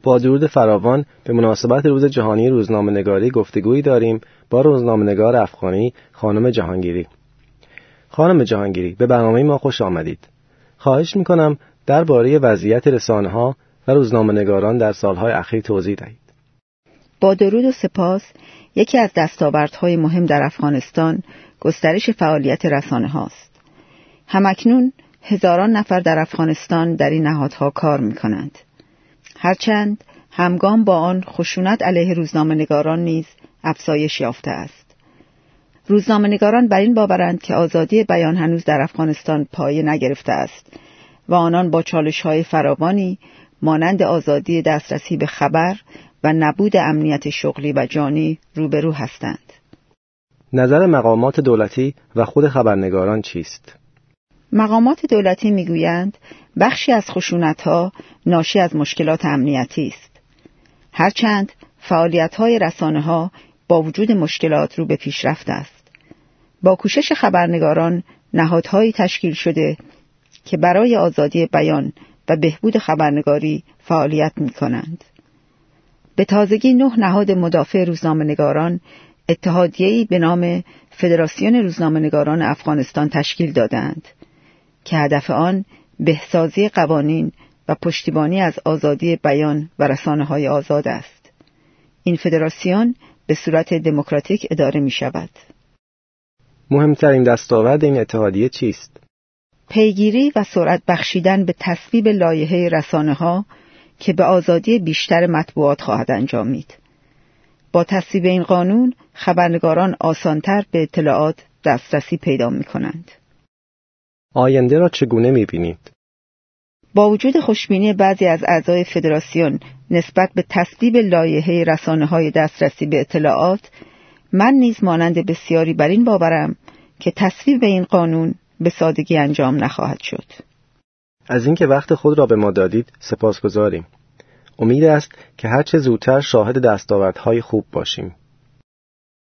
با درود فراوان به مناسبت روز جهانی روزنامه‌نگاری گفتگویی داریم با روزنامه‌نگار افغانی خانم جهانگیری. خانم جهانگیری، به برنامه ما خوش آمدید. خواهش می‌کنم درباره وضعیت رسانه‌ها و روزنامه‌نگاران در سال‌های اخیر توضیح دهید. با درود و سپاس، یکی از دستاوردهای مهم در افغانستان گسترش فعالیت رسانه‌هاست. همکنون هزاران نفر در افغانستان در این نهادها کار می‌کنند. هرچند همگام با آن خشونت علیه روزنامه‌نگاران نیز افزایش یافته است. روزنامه‌نگاران بر این باورند که آزادی بیان هنوز در افغانستان پایه نگرفته است و آنان با چالش‌های فراوانی مانند آزادی دسترسی به خبر و نبود امنیت شغلی و جانی روبرو هستند. نظر مقامات دولتی و خود خبرنگاران چیست؟ مقامات دولتی میگویند بخشی از خشونت‌ها ناشی از مشکلات امنیتی است. هرچند فعالیت‌های رسانه‌ها با وجود مشکلات رو به پیشرفت است. با کوشش خبرنگاران نهادهایی تشکیل شده که برای آزادی بیان و بهبود خبرنگاری فعالیت می‌کنند. به تازگی 9 نهاد مدافع روزنامه‌نگاران اتحادیه‌ای به نام فدراسیون روزنامه‌نگاران افغانستان تشکیل دادند که هدف آن بهسازی قوانین و پشتیبانی از آزادی بیان و رسانه‌های آزاد است. این فدراسیون به صورت دموکراتیک اداره می‌شود. مهمترین دستاورد این اتحادیه چیست؟ پیگیری و سرعت بخشیدن به تصویب لایحه رسانه‌ها که به آزادی بیشتر مطبوعات خواهد انجامید. با تصویب این قانون خبرنگاران آسانتر به اطلاعات دسترسی پیدا می‌کنند. آینده را چگونه می‌بینید؟ با وجود خوشبینی بعضی از اعضای فدراسیون نسبت به تصویب لایحه رسانه‌های دسترسی به اطلاعات، من نیز مانند بسیاری بر این باورم که تصویب این قانون به سادگی انجام نخواهد شد. از اینکه وقت خود را به ما دادید سپاسگزاریم. امید است که هرچه زودتر شاهد دستاوردهای خوب باشیم.